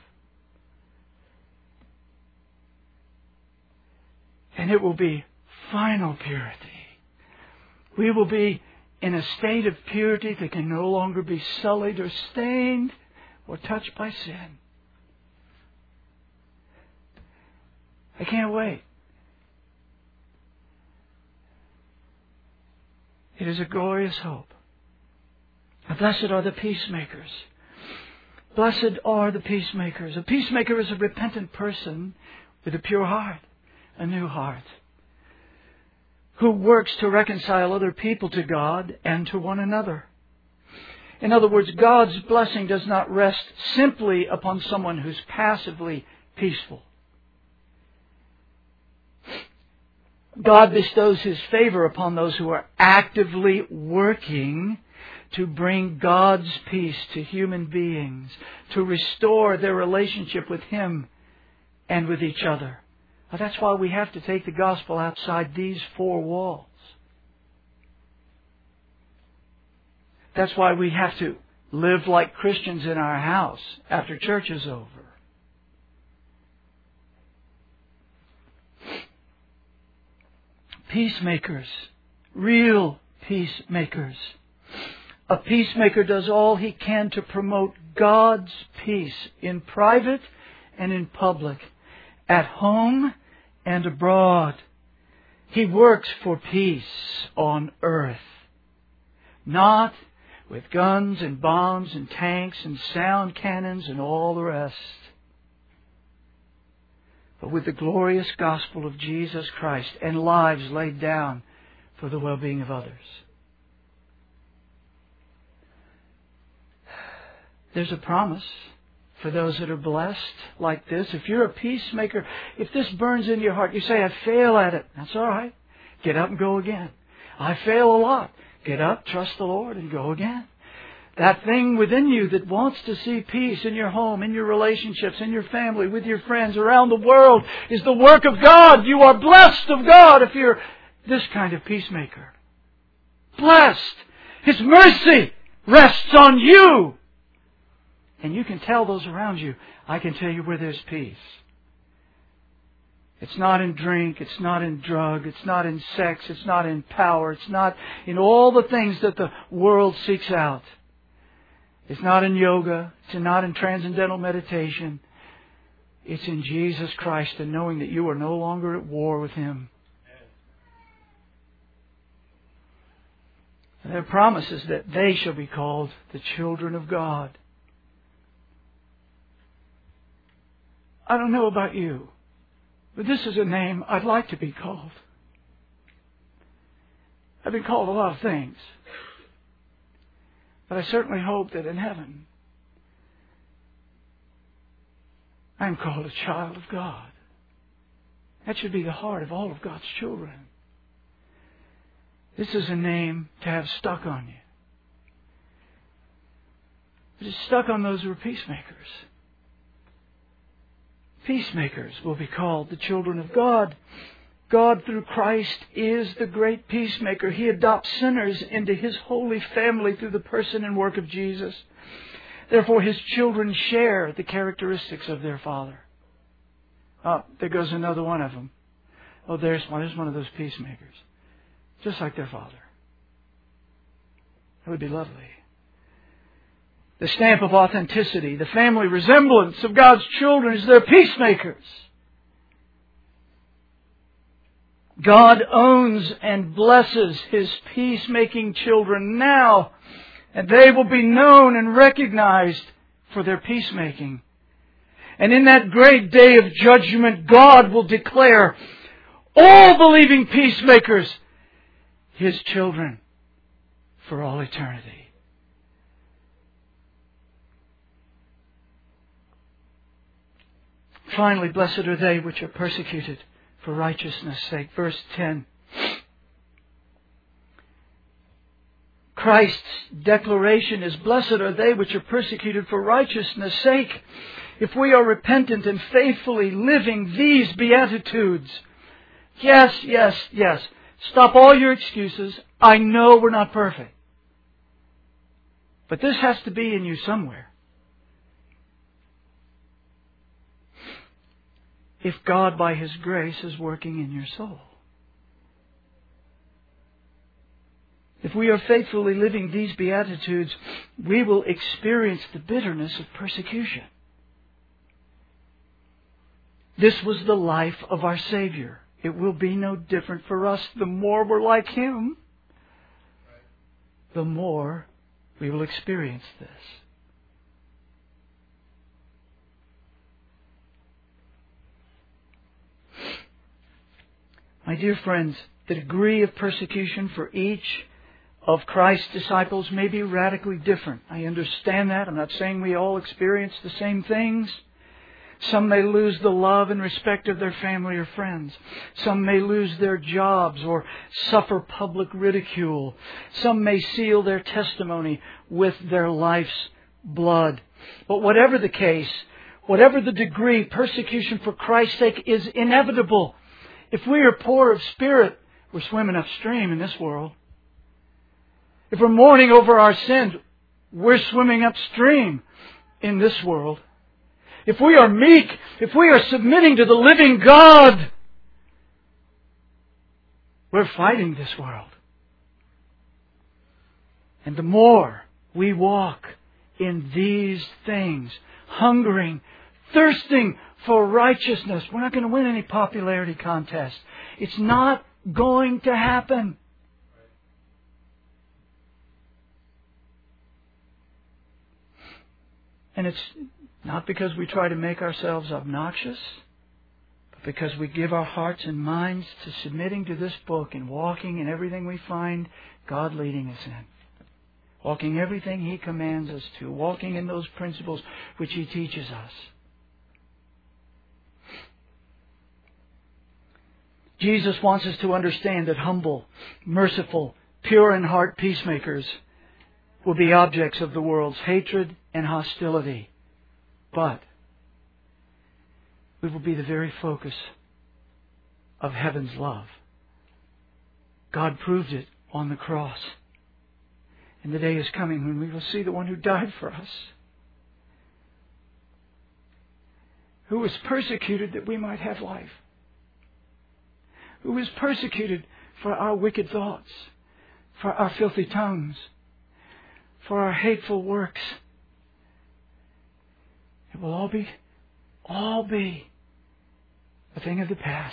And it will be final purity. We will be in a state of purity that can no longer be sullied or stained or touched by sin. I can't wait. It is a glorious hope. Blessed are the peacemakers. Blessed are the peacemakers. A peacemaker is a repentant person with a pure heart, a new heart, who works to reconcile other people to God and to one another. In other words, God's blessing does not rest simply upon someone who's passively peaceful. God bestows His favor upon those who are actively working to bring God's peace to human beings, to restore their relationship with Him and with each other. Well, that's why we have to take the gospel outside these four walls. That's why we have to live like Christians in our house after church is over. Peacemakers, real peacemakers. A peacemaker does all he can to promote God's peace in private and in public, at home and abroad. He works for peace on earth, not with guns and bombs and tanks and sound cannons and all the rest, but with the glorious gospel of Jesus Christ and lives laid down for the well-being of others. There's a promise for those that are blessed like this. If you're a peacemaker, if this burns in your heart, you say, I fail at it. That's all right. Get up and go again. I fail a lot. Get up, trust the Lord, and go again. That thing within you that wants to see peace in your home, in your relationships, in your family, with your friends, around the world, is the work of God. You are blessed of God if you're this kind of peacemaker. Blessed. His mercy rests on you. And you can tell those around you, I can tell you where there's peace. It's not in drink, it's not in drug, it's not in sex, it's not in power, it's not in all the things that the world seeks out. It's not in yoga, it's not in transcendental meditation. It's in Jesus Christ and knowing that you are no longer at war with Him. And their promise is that they shall be called the children of God. I don't know about you, but this is a name I'd like to be called. I've been called a lot of things, but I certainly hope that in heaven I'm called a child of God. That should be the heart of all of God's children. This is a name to have stuck on you. It is stuck on those who are peacemakers. Peacemakers will be called the children of God. God, through Christ, is the great peacemaker. He adopts sinners into His holy family through the person and work of Jesus. Therefore, His children share the characteristics of their Father. Oh, there goes another one of them. Oh, there's one. There's one of those peacemakers. Just like their Father. That would be lovely. The stamp of authenticity, the family resemblance of God's children is their peacemakers. God owns and blesses His peacemaking children now, and they will be known and recognized for their peacemaking. And in that great day of judgment, God will declare, all believing peacemakers, His children for all eternity. Finally, blessed are they which are persecuted for righteousness' sake. Verse ten. Christ's declaration is, blessed are they which are persecuted for righteousness' sake. If we are repentant and faithfully living these Beatitudes, yes, yes, yes. Stop all your excuses. I know we're not perfect. But this has to be in you somewhere. If God, by His grace, is working in your soul. If we are faithfully living these Beatitudes, we will experience the bitterness of persecution. This was the life of our Savior. It will be no different for us. The more we're like Him, the more we will experience this. My dear friends, the degree of persecution for each of Christ's disciples may be radically different. I understand that. I'm not saying we all experience the same things. Some may lose the love and respect of their family or friends. Some may lose their jobs or suffer public ridicule. Some may seal their testimony with their life's blood. But whatever the case, whatever the degree, persecution for Christ's sake is inevitable. If we are poor of spirit, we're swimming upstream in this world. If we're mourning over our sins, we're swimming upstream in this world. If we are meek, if we are submitting to the living God, we're fighting this world. And the more we walk in these things, hungering, thirsting for righteousness, we're not going to win any popularity contest. It's not going to happen. And it's not because we try to make ourselves obnoxious, but because we give our hearts and minds to submitting to this book and walking in everything we find God leading us in. Walking everything He commands us to. Walking in those principles which He teaches us. Jesus wants us to understand that humble, merciful, pure in heart peacemakers will be objects of the world's hatred and hostility. But we will be the very focus of heaven's love. God proved it on the cross. And the day is coming when we will see the one who died for us, who was persecuted that we might have life, who was persecuted for our wicked thoughts, for our filthy tongues, for our hateful works. It will all be, all be a thing of the past.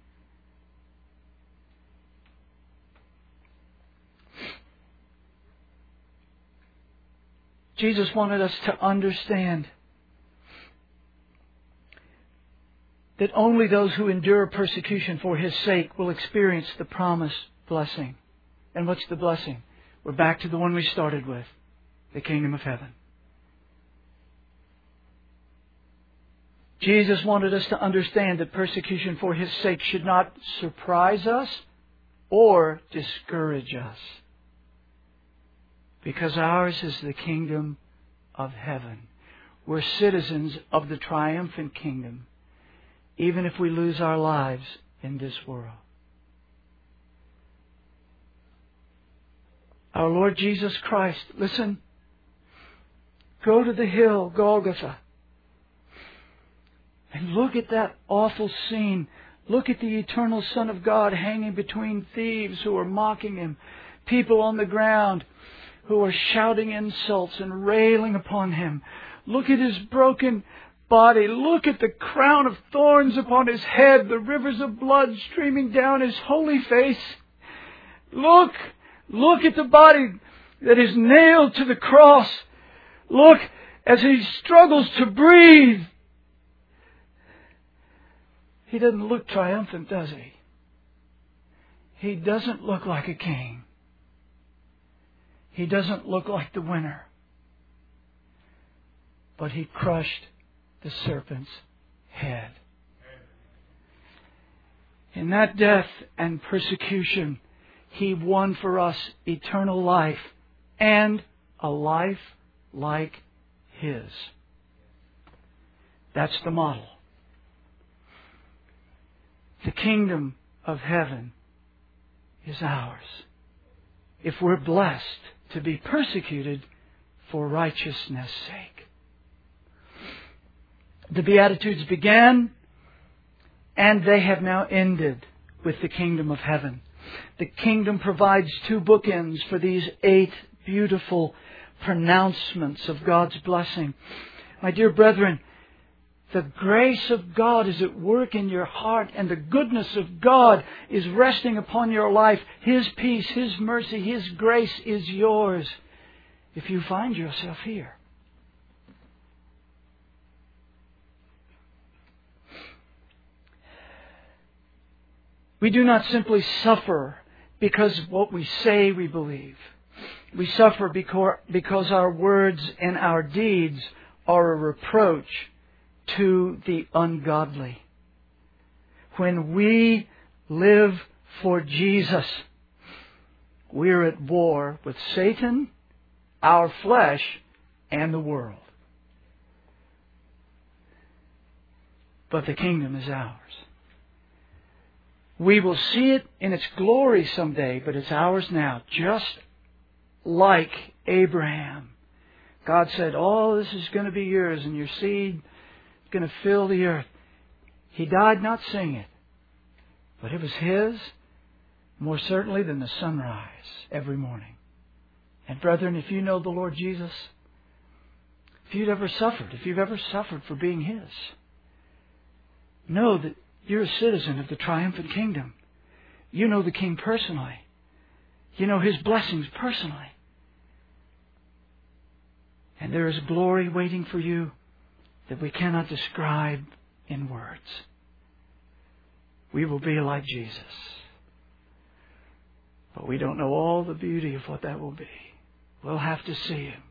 Jesus wanted us to understand that only those who endure persecution for His sake will experience the promised blessing. And what's the blessing? We're back to the one we started with, the kingdom of heaven. Jesus wanted us to understand that persecution for His sake should not surprise us or discourage us. Because ours is the kingdom of heaven. We're citizens of the triumphant kingdom, even if we lose our lives in this world. Our Lord Jesus Christ, listen, go to the hill, Golgotha, and look at that awful scene. Look at the eternal Son of God hanging between thieves who are mocking Him, people on the ground who are shouting insults and railing upon Him. Look at His broken body. Look at the crown of thorns upon His head, the rivers of blood streaming down His holy face. Look, look at the body that is nailed to the cross. Look as He struggles to breathe. He doesn't look triumphant, does He? He doesn't look like a king. He doesn't look like the winner. But He crushed the serpent's head. In that death and persecution, He won for us eternal life and a life like His. That's the model. The kingdom of heaven is ours if we're blessed to be persecuted for righteousness' sake. The Beatitudes began, and they have now ended with the kingdom of heaven. The kingdom provides two bookends for these eight beautiful pronouncements of God's blessing. My dear brethren, the grace of God is at work in your heart, and the goodness of God is resting upon your life. His peace, His mercy, His grace is yours if you find yourself here. We do not simply suffer because what we say we believe. We suffer because our words and our deeds are a reproach to the ungodly. When we live for Jesus, we're at war with Satan, our flesh, and the world. But the kingdom is ours. We will see it in its glory someday, but it's ours now, just like Abraham. God said, "Oh, this is going to be yours, and your seed is going to fill the earth." He died not seeing it, but it was His more certainly than the sunrise every morning. And brethren, if you know the Lord Jesus, if you've ever suffered, if you've ever suffered for being His, know that you're a citizen of the triumphant kingdom. You know the King personally. You know His blessings personally. And there is glory waiting for you that we cannot describe in words. We will be like Jesus. But we don't know all the beauty of what that will be. We'll have to see Him.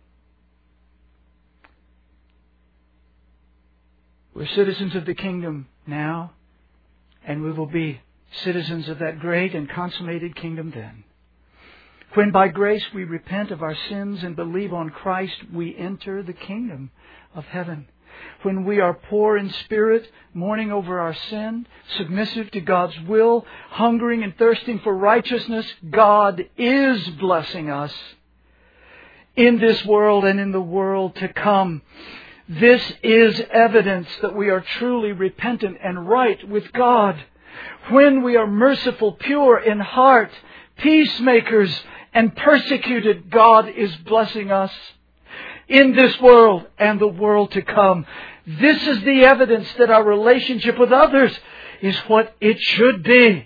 We're citizens of the kingdom now, and we will be citizens of that great and consummated kingdom then. When by grace we repent of our sins and believe on Christ, we enter the kingdom of heaven. When we are poor in spirit, mourning over our sin, submissive to God's will, hungering and thirsting for righteousness, God is blessing us in this world and in the world to come. This is evidence that we are truly repentant and right with God. When we are merciful, pure in heart, peacemakers, and persecuted, God is blessing us in this world and the world to come. This is the evidence that our relationship with others is what it should be.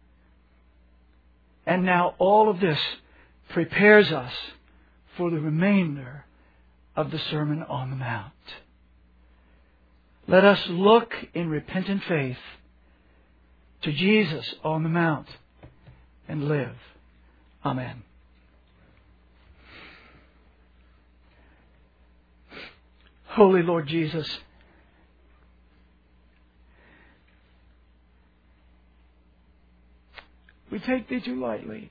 And now all of this prepares us for the remainder of the Sermon on the Mount. Let us look in repentant faith to Jesus on the Mount and live. Amen. Holy Lord Jesus, we take Thee too lightly.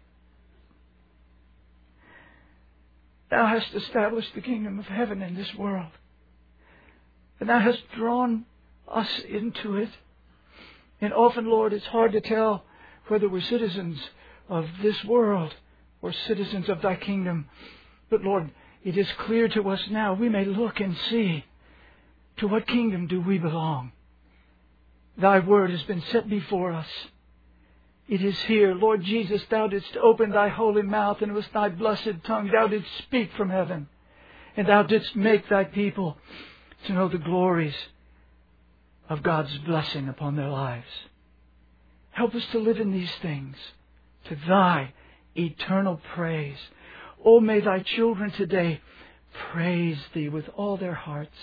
Thou hast established the kingdom of heaven in this world, and Thou hast drawn us into it. And often, Lord, it's hard to tell whether we're citizens of this world or citizens of Thy kingdom. But Lord, it is clear to us now. We may look and see, to what kingdom do we belong? Thy word has been set before us. It is here. Lord Jesus, Thou didst open Thy holy mouth, and with Thy blessed tongue Thou didst speak from heaven. And Thou didst make Thy people to know the glories of God's blessing upon their lives. Help us to live in these things to Thy eternal praise. Oh, may Thy children today praise Thee with all their hearts.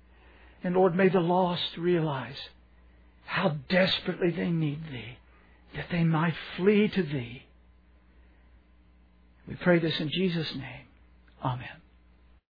And Lord, may the lost realize how desperately they need Thee that they might flee to Thee. We pray this in Jesus' name. Amen.